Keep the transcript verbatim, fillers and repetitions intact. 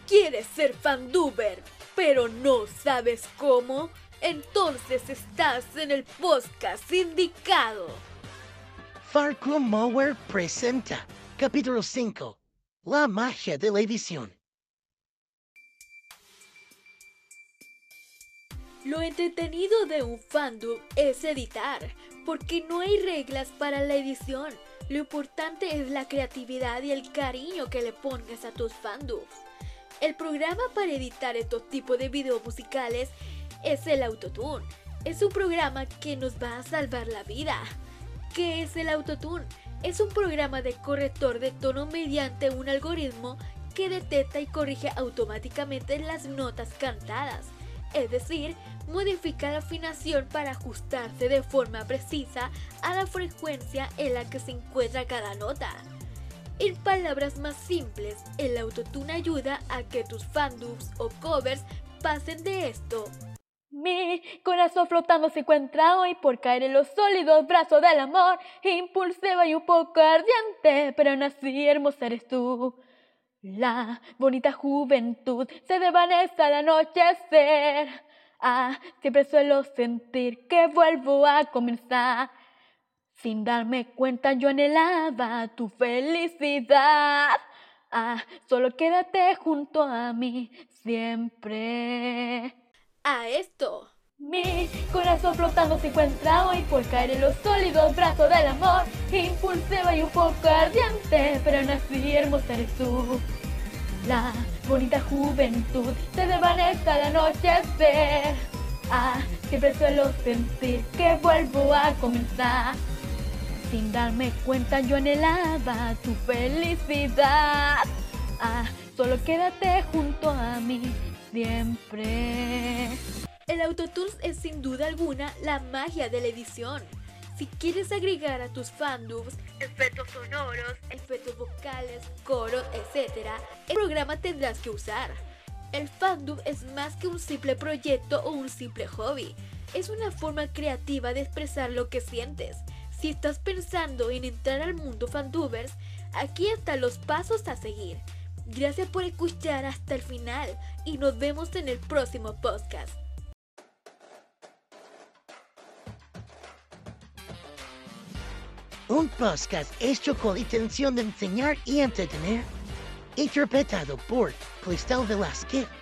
¿Quieres ser fanduber, pero no sabes cómo? Entonces estás en el podcast indicado. Farco Mower presenta Capítulo cinco. La magia de la edición. Lo entretenido de un fandub es editar, porque no hay reglas para la edición. Lo importante es la creatividad y el cariño que le pongas a tus fandubs. El programa para editar estos tipos de videos musicales es el Autotune. Es un programa que nos va a salvar la vida. ¿Qué es el Autotune? Es un programa de corrector de tono mediante un algoritmo que detecta y corrige automáticamente las notas cantadas. Es decir, modifica la afinación para ajustarse de forma precisa a la frecuencia en la que se encuentra cada nota. En palabras más simples, el Autotune ayuda a que tus fandubs o covers pasen de esto. Mi corazón flotando se encuentra hoy por caer en los sólidos brazos del amor, impulsiva y un poco ardiente, pero aún así hermosa eres tú. La bonita juventud se desvanece al anochecer. Ah, siempre suelo sentir que vuelvo a comenzar. Sin darme cuenta yo anhelaba tu felicidad. Ah, solo quédate junto a mí siempre. A esto. Mi corazón flotando se encuentra hoy por caer en los sólidos brazos del amor, impulsiva y un poco ardiente, pero aún así hermosa eres tú. La bonita juventud se desvanece al anochecer. Ah, siempre suelo sentir que vuelvo a comenzar. Sin darme cuenta yo anhelaba tu felicidad. Ah, solo quédate junto a mí siempre. El Autotune es sin duda alguna la magia de la edición. Si quieres agregar a tus fandubs efectos sonoros, efectos vocales, coros, etcétera, el programa tendrás que usar. El fandub es más que un simple proyecto o un simple hobby. Es una forma creativa de expresar lo que sientes. Si estás pensando en entrar al mundo fandubers, aquí están los pasos a seguir. Gracias por escuchar hasta el final y nos vemos en el próximo podcast. Un podcast hecho con la intención de enseñar y entretener. Interpretado por Cristal Velázquez.